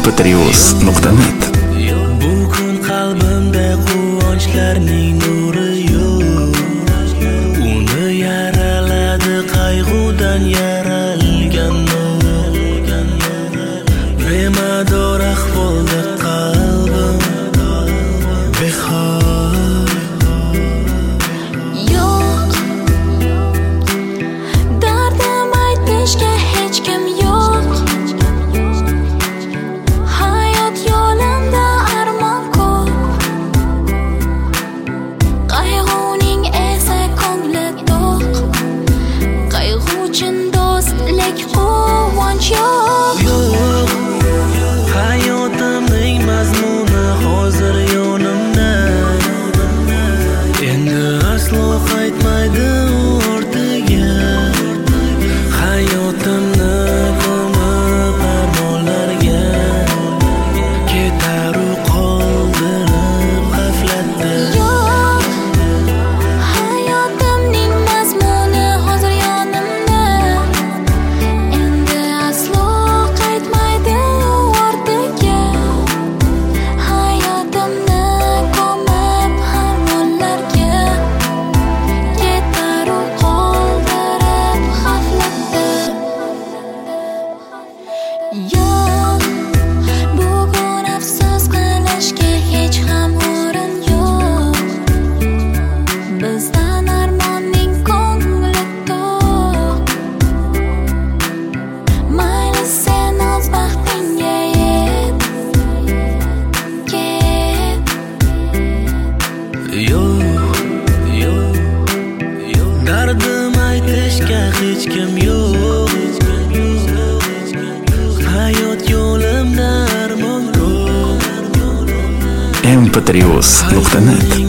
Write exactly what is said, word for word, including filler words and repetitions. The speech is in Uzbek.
p t r i o s nuqta net. Bu kun qalbimda quvonchlarning nuri yo'q. Uni yaraladi qayg'udan yaralgan nur. Bemador ahvolda qalbim behol. Yo'q, dardim aytishga hech kim yo'q. Hayot yo'limda armon ko'p. Qayg'uning esa ko'ngli to'q. Qayg'uchin do'stlik quvonch yo'q. Yo'q, hayotimning mazmuni hozir yonimda. Endi aslo qaytmaydi ortiga. Hayotimni ko'mib armonlarga, ketar u qoldirib g'aflatda. Yo'q, hayotimning mazmuni hozir yonimda. Endi aslo qaytmaydi ortiga. Hayotimni ko'mib armonlarga, ketar u qoldirib g'aflatda. Yo'q, bugun afsus qilishga hech ham o'rin yo'q. Bizdan armonning ko'ngli to'q. Mayli sen o'z baxtingga yet, ket. Yo'q, yo'q, yo'q. Dardim aytishga hech kim yo'q. Hayot yo'limda armon ko'p. m p t r i o s nuqta net.